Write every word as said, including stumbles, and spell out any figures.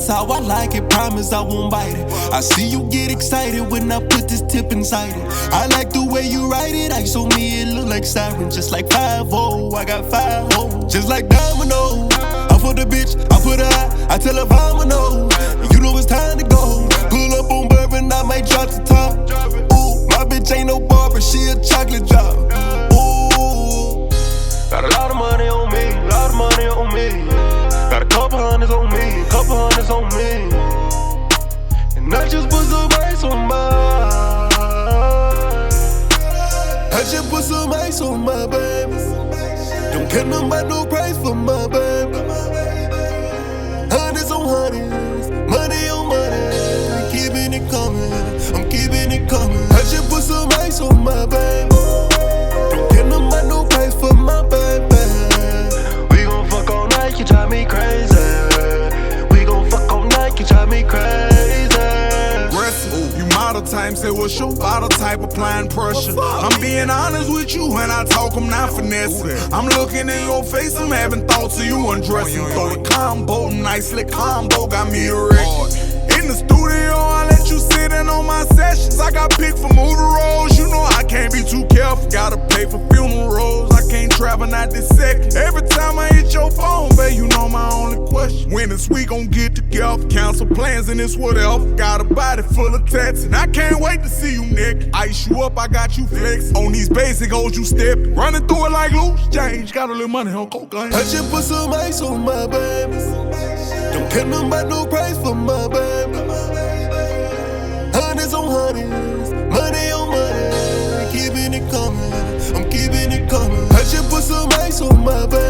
is how I like it, promise I won't bite it. I see you get excited when I put this tip inside it. I like the way you write it, ice on me, it look like siren. Just like five oh, I got five oh. Just like domino, I put the bitch, I put her out, I tell her vomino. You know it's time to go. Pull up on bourbon, I might drop the top. Ooh, my bitch ain't no barber, she a chocolate drop. Ooh, got a lot of money on me, lot of money on me. Got a couple hundreds on me, couple hundreds on me. And I just put some ice on my I just put some ice on my baby. Don't care nothing about no price for my baby. Hundreds on hundreds, money on money. Keeping it coming, I'm keeping it coming. I just put some ice on my baby. Don't care nothing about no price for my baby. We gon' fuck all night, you drive me crazy. We gon' fuck all night, you drive me crazy. You model type, say what's your bottle type, applying pressure. I'm being honest with you when I talk, I'm not finessing. I'm looking in your face, I'm having thoughts of you undressing. Throw the combo, nicely combo, got me a wreck. In the studio, I let you sit in on my sessions. I got picked for movie roles, you know I can't be too careful. Gotta pay for funerals, I can't travel not this second. Every time I hit your phone, babe, you know my only question. When is we gon' get together? Cancel plans and it's whatever. Got a body full of tats and I can't wait to see you naked. Ice you up, I got you flex. On these basic hoes you step, running through it like loose change. Got a little money on cocaine. I just put some ice on my baby. Don't care nothing about no price for my baby. Hundreds on hundreds, money on money. Keeping it coming, I'm keeping it coming. I just put some ice on my baby.